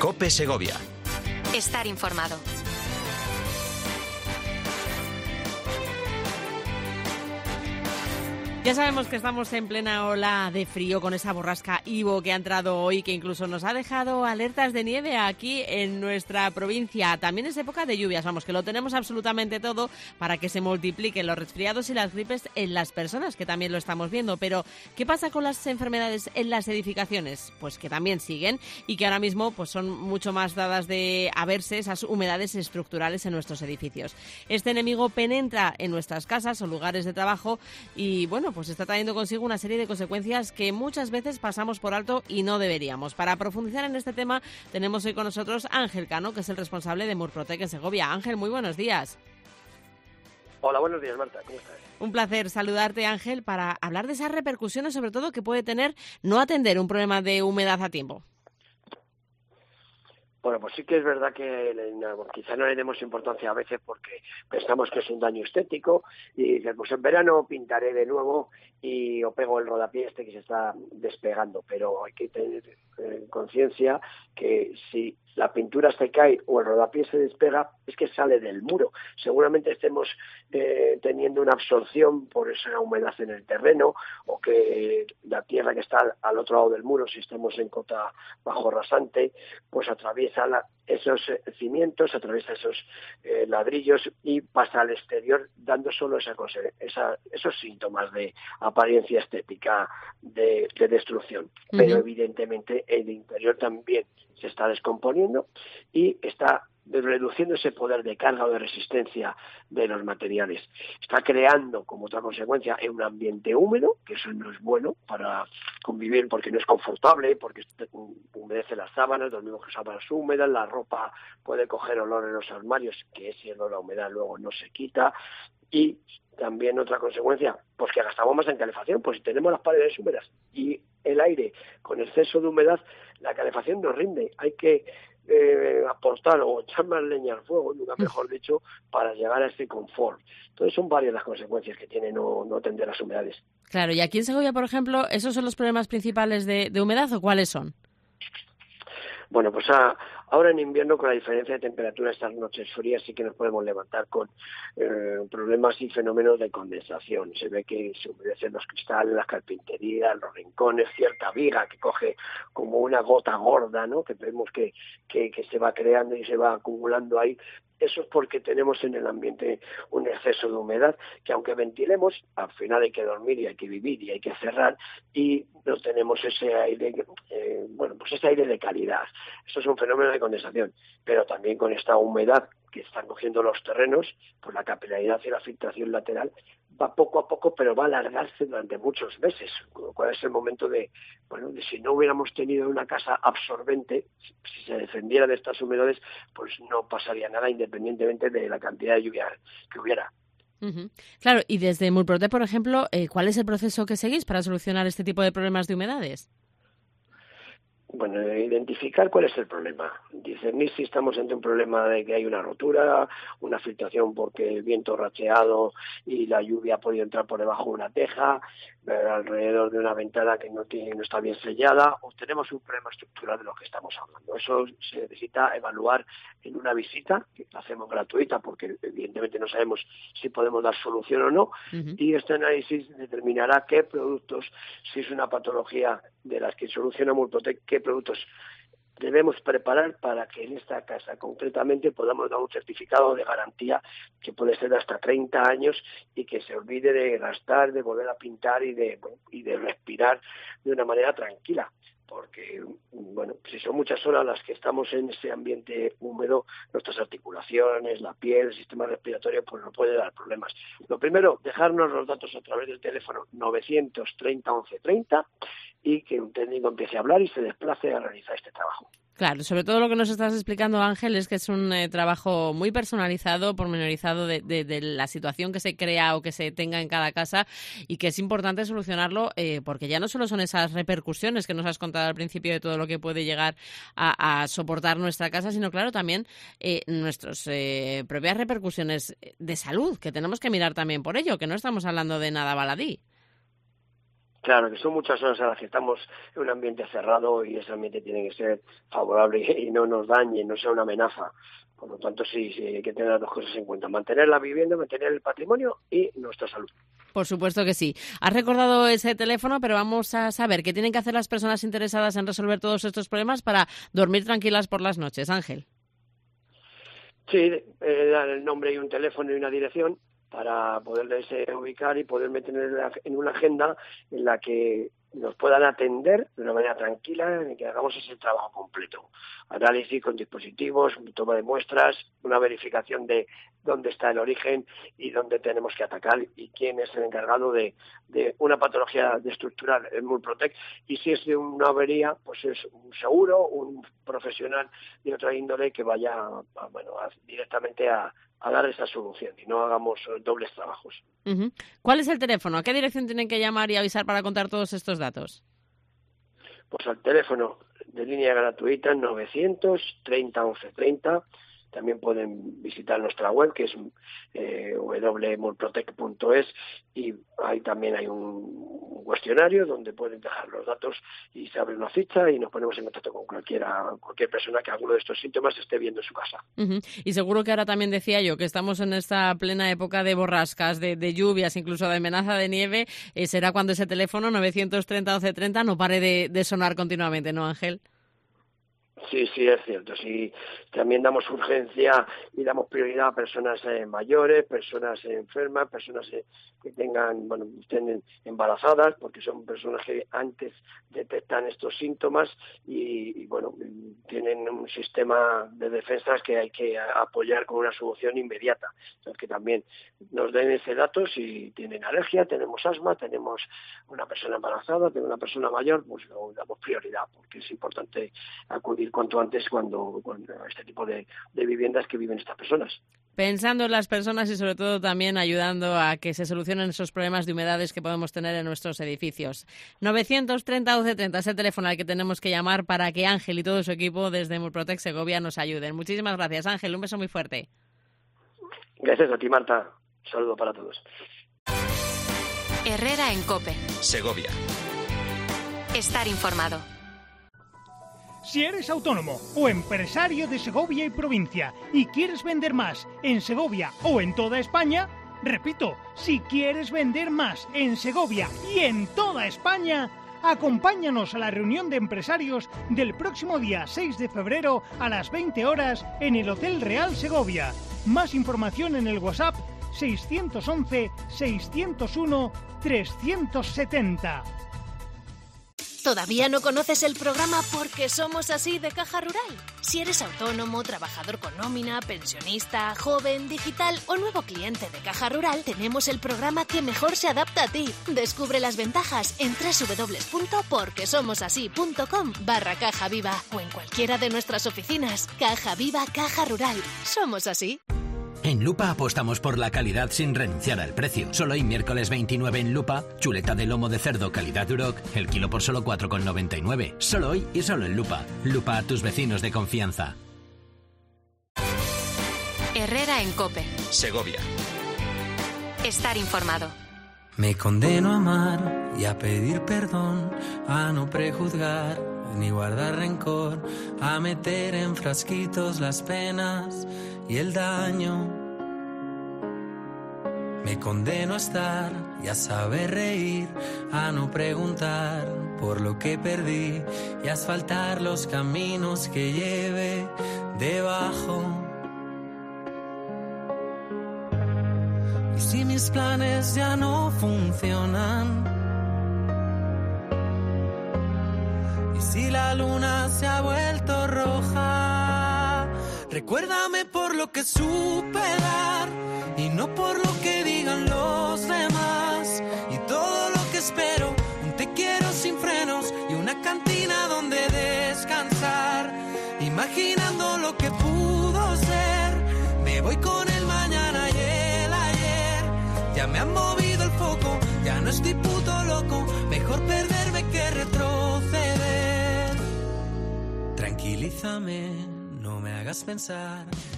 COPE Segovia. Estar informado. Ya sabemos que estamos en plena ola de frío con esa borrasca Ivo que ha entrado hoy, que incluso nos ha dejado alertas de nieve aquí en nuestra provincia. También es época de lluvias, vamos, que lo tenemos absolutamente todo para que se multipliquen los resfriados y las gripes en las personas, que también lo estamos viendo. Pero, ¿qué pasa con las enfermedades en las edificaciones? Pues que también siguen y que ahora mismo pues son mucho más dadas de haberse esas humedades estructurales en nuestros edificios. Este enemigo penetra en nuestras casas o lugares de trabajo y, bueno, pues está trayendo consigo una serie de consecuencias que muchas veces pasamos por alto y no deberíamos. Para profundizar en este tema tenemos hoy con nosotros a Ángel Cano, que es el responsable de Murprotec en Segovia. Ángel, muy buenos días. Hola, buenos días, Marta, ¿cómo estás? Un placer saludarte, Ángel, para hablar de esas repercusiones, sobre todo, que puede tener no atender un problema de humedad a tiempo. Bueno, pues sí que es verdad que quizá no le demos importancia a veces porque pensamos que es un daño estético y dices, pues en verano pintaré de nuevo o pego el rodapié este que se está despegando, pero hay que tener conciencia que si la pintura se cae o el rodapié se despega, es que sale del muro. Seguramente estemos teniendo una absorción por esa humedad en el terreno o que la tierra que está al otro lado del muro, si estamos en cota bajo rasante, pues atraviesa esos cimientos, atraviesa esos ladrillos y pasa al exterior dando solo esos síntomas de apariencia estética de destrucción. Uh-huh. Pero evidentemente el interior también se está descomponiendo y está reduciendo ese poder de carga o de resistencia de los materiales. Está creando, como otra consecuencia, un ambiente húmedo, que eso no es bueno para convivir porque no es confortable, porque humedece las sábanas, dormimos con sábanas húmedas, la ropa puede coger olor en los armarios, que ese olor, la humedad luego no se quita, y también otra consecuencia, pues que gastamos más en calefacción, pues si tenemos las paredes húmedas y el aire con exceso de humedad, la calefacción no rinde, hay que aportar o echar más leña al fuego, nunca mejor dicho, para llegar a ese confort. Entonces son varias las consecuencias que tiene no atender las humedades. Claro, y aquí en Segovia, por ejemplo, ¿esos son los problemas principales de humedad o cuáles son? Bueno, pues ahora en invierno, con la diferencia de temperatura, estas noches frías sí que nos podemos levantar con problemas y fenómenos de condensación. Se ve que se humedecen los cristales, las carpinterías, los rincones, cierta viga que coge como una gota gorda, ¿no? Que vemos que se va creando y se va acumulando ahí. Eso es porque tenemos en el ambiente un exceso de humedad que aunque ventilemos, al final hay que dormir y hay que vivir y hay que cerrar y no tenemos ese aire, ese aire de calidad. Eso es un fenómeno de condensación, pero también con esta humedad que están cogiendo los terrenos, pues la capilaridad y la filtración lateral va poco a poco, pero va a alargarse durante muchos meses, con lo cual es el momento de si no hubiéramos tenido una casa absorbente, si se defendiera de estas humedades, pues no pasaría nada independientemente de la cantidad de lluvia que hubiera. Uh-huh. Claro, y desde Murprotec, por ejemplo, ¿cuál es el proceso que seguís para solucionar este tipo de problemas de humedades? Bueno, identificar cuál es el problema. Discernir si estamos ante un problema de que hay una rotura, una filtración porque el viento racheado y la lluvia ha podido entrar por debajo de una teja, alrededor de una ventana que no está bien sellada, o tenemos un problema estructural de lo que estamos hablando. Eso se necesita evaluar en una visita, que la hacemos gratuita porque evidentemente no sabemos si podemos dar solución o no, uh-huh. Y este análisis determinará qué productos, si es una patología de las que soluciona Murprotec, qué productos debemos preparar para que en esta casa concretamente podamos dar un certificado de garantía que puede ser de hasta 30 años y que se olvide de gastar, de volver a pintar y de respirar de una manera tranquila. Porque, si son muchas horas las que estamos en ese ambiente húmedo, nuestras articulaciones, la piel, el sistema respiratorio, pues nos puede dar problemas. Lo primero, dejarnos los datos a través del teléfono 930 11 30 y que un técnico empiece a hablar y se desplace a realizar este trabajo. Claro, sobre todo lo que nos estás explicando, Ángel, es que es un trabajo muy personalizado, pormenorizado de la situación que se crea o que se tenga en cada casa y que es importante solucionarlo porque ya no solo son esas repercusiones que nos has contado al principio de todo lo que puede llegar a soportar nuestra casa, sino, claro, también nuestras propias repercusiones de salud, que tenemos que mirar también por ello, que no estamos hablando de nada baladí. Claro, que son muchas horas a las que estamos en un ambiente cerrado y ese ambiente tiene que ser favorable y no nos dañe, no sea una amenaza. Por lo tanto, sí hay que tener las dos cosas en cuenta. Mantener la vivienda, mantener el patrimonio y nuestra salud. Por supuesto que sí. Has recordado ese teléfono, pero vamos a saber qué tienen que hacer las personas interesadas en resolver todos estos problemas para dormir tranquilas por las noches. Ángel. Sí, dar el nombre y un teléfono y una dirección para poderles ubicar y poder meter en una agenda en la que nos puedan atender de una manera tranquila y que hagamos ese trabajo completo. Análisis con dispositivos, toma de muestras, una verificación de dónde está el origen y dónde tenemos que atacar y quién es el encargado de una patología estructural en Murprotec. Y si es de una avería, pues es un seguro, un profesional de otra índole que vaya directamente a dar esa solución y no hagamos dobles trabajos. Uh-huh. ¿Cuál es el teléfono? ¿A qué dirección tienen que llamar y avisar para contar todos estos datos? Pues al teléfono de línea gratuita 930 1130. También pueden visitar nuestra web, que es www.murprotec.es, y ahí también hay un cuestionario donde pueden dejar los datos y se abre una ficha y nos ponemos en contacto con cualquier persona que alguno de estos síntomas esté viendo en su casa. Uh-huh. Y seguro que ahora también decía yo que estamos en esta plena época de borrascas, de lluvias, incluso de amenaza de nieve. Será cuando ese teléfono 930 1130 no pare de sonar continuamente, ¿no, Ángel? Sí, es cierto. Sí, también damos urgencia y damos prioridad a personas mayores, personas enfermas, personas que estén embarazadas, porque son personas que antes detectan estos síntomas y tienen un sistema de defensas que hay que apoyar con una solución inmediata. Entonces, que también nos den ese dato si tienen alergia, tenemos asma, tenemos una persona embarazada, tenemos una persona mayor, pues damos prioridad, porque es importante acudir cuanto antes cuando este tipo de viviendas que viven estas personas. Pensando en las personas y sobre todo también ayudando a que se solucionen esos problemas de humedades que podemos tener en nuestros edificios. 930 1130 es el teléfono al que tenemos que llamar para que Ángel y todo su equipo desde Murprotec Segovia nos ayuden. Muchísimas gracias, Ángel. Un beso muy fuerte. Gracias a ti, Marta. Un saludo para todos. Herrera en COPE. Segovia. Estar informado. Si eres autónomo o empresario de Segovia y provincia y quieres vender más en Segovia o en toda España, repito, si quieres vender más en Segovia y en toda España, acompáñanos a la reunión de empresarios del próximo día 6 de febrero a las 20 horas en el Hotel Real Segovia. Más información en el WhatsApp 611 601 370. ¿Todavía no conoces el programa Porque Somos Así de Caja Rural? Si eres autónomo, trabajador con nómina, pensionista, joven, digital o nuevo cliente de Caja Rural, tenemos el programa que mejor se adapta a ti. Descubre las ventajas en www.porquesomosasí.com/Caja Viva o en cualquiera de nuestras oficinas. Caja Viva, Caja Rural. Somos así. En Lupa apostamos por la calidad sin renunciar al precio. Solo hoy, miércoles 29 en Lupa, chuleta de lomo de cerdo calidad Duroc, el kilo por solo 4,99. Solo hoy y solo en Lupa. Lupa, a tus vecinos de confianza. Herrera en COPE. Segovia. Estar informado. Me condeno a amar y a pedir perdón, a no prejuzgar ni guardar rencor, a meter en frasquitos las penas y el daño. Me condeno a estar y a saber reír, a no preguntar por lo que perdí y a asfaltar los caminos que lleve debajo. Y si mis planes ya no funcionan, y si la luna se ha vuelto roja, recuérdame por lo que supe dar y no por lo que digan los demás. Y todo lo que espero, un te quiero sin frenos y una cantina donde descansar, imaginando lo que pudo ser. Me voy con el mañana y el ayer, ya me han movido el foco, ya no estoy puto loco, mejor perderme que retroceder. Tranquilízame, no me hagas pensar